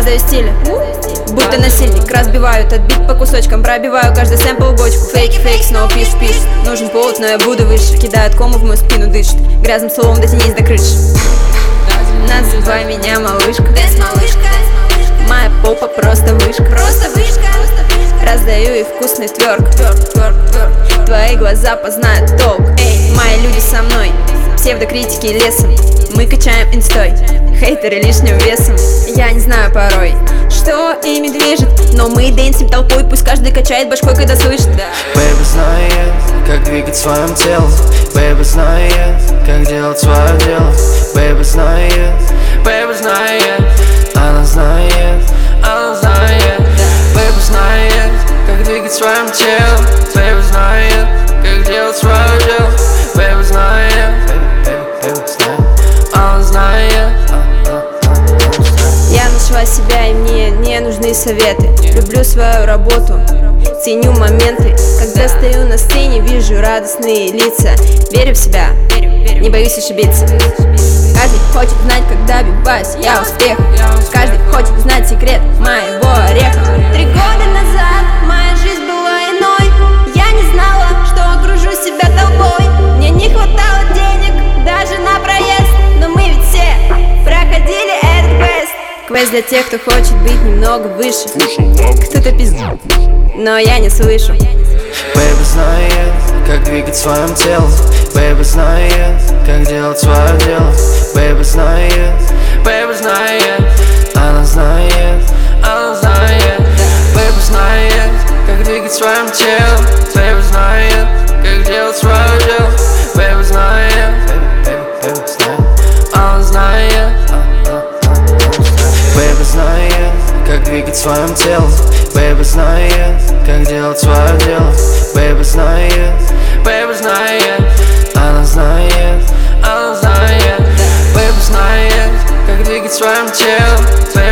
раздаю стили, будто насильник. Разбиваю этот бит по кусочкам, пробиваю каждый сэмпл бочку. Фейки, фейк, снова пишет. Нужен повод, но я буду выше. Кидают кому в мою спину дышит. Грязным словом дотянись до крыши. Называй меня малышка. Моя попа просто вышка. Раздаю и вкусный тверк. Твои глаза познают толк. Мои люди со мной, псевдокритики лесом. Мы качаем инстой, хейтеры лишним весом. Я не знаю порой, что ими движет, но мы дэнсим толпой, пусть каждый качает башкой, когда слышит. Бэйби знает, как двигать своим телом. Бэйби знает, как делать свое дело. Бэйби знает, она знает, она знает. Бэйби знает, как двигать своим телом. Бэйби знает, как делать свое дело. Бэйби знает, она знает. Я нашла себя, и мне не нужны советы. Люблю свою работу, ценю моменты. Когда стою на сцене, вижу радостные лица. Верю в себя, не боюсь ошибиться. Каждый хочет знать, как добиваюсь я успеха. Каждый хочет знать секрет моего ореха. 3 года назад моя жизнь была иной. Я не знала, что окружу себя толпой. Мне не хватало денег даже на проезд, но мы ведь все проходили этот квест. Квест для тех, кто хочет быть немного выше. Кто-то пиздит, но я не слышу. Бэйби знает, как двигать своим телом. Бэйби знает, как делать свое дело. Бэйби знает, она знает, она знает. Бэйби знает, как двигать своим телом. Бэйби знает, как делать свое дело. Бэйби знает, она знает. Бэйби знает, как двигать своим телом. Бэйби знает, как делать свое дело. Бэйби знает, она знает, она знает. Бэйби знает, как двигать своим телом.